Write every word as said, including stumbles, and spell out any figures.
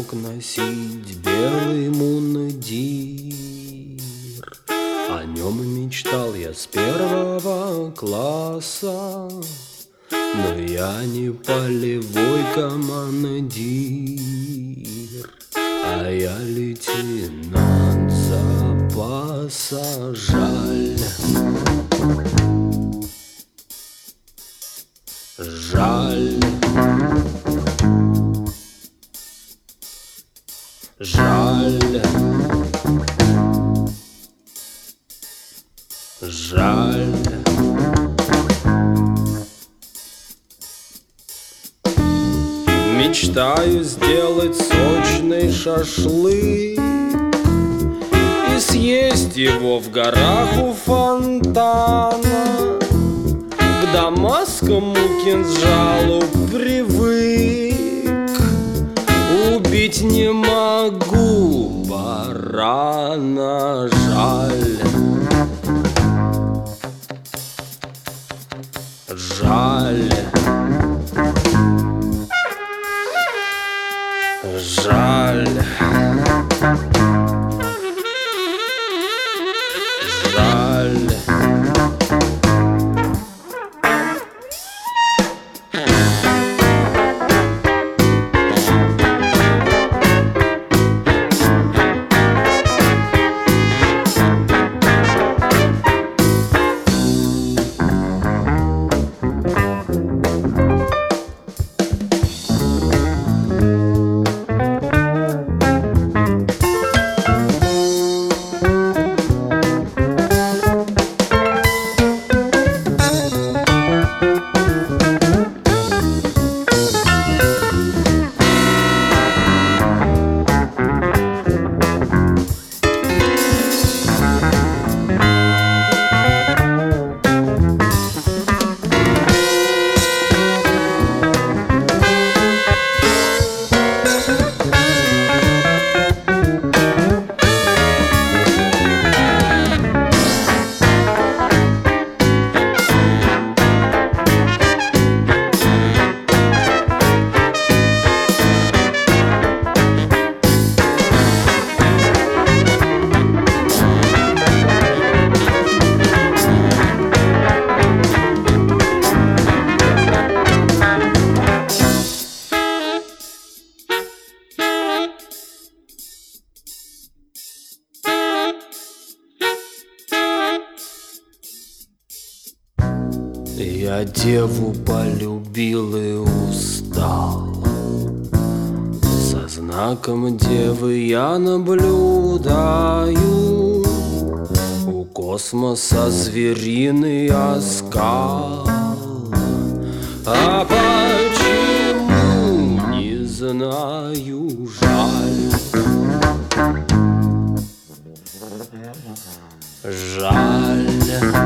мог носить белый мундир. О нем мечтал я с первого класса, но я не полевой командир, а я лейтенант запаса. Жаль, жаль, жаль, жаль. Мечтаю сделать сочный шашлык и съесть его в горах у фонтана. К дамасскому кинжалу привык, убить не могу барана. Жаль, жаль, жаль, жаль. Я деву полюбил и устал. Со знаком девы я наблюдаю. У космоса звериный оскал. А почему, не знаю, жаль. Жаль.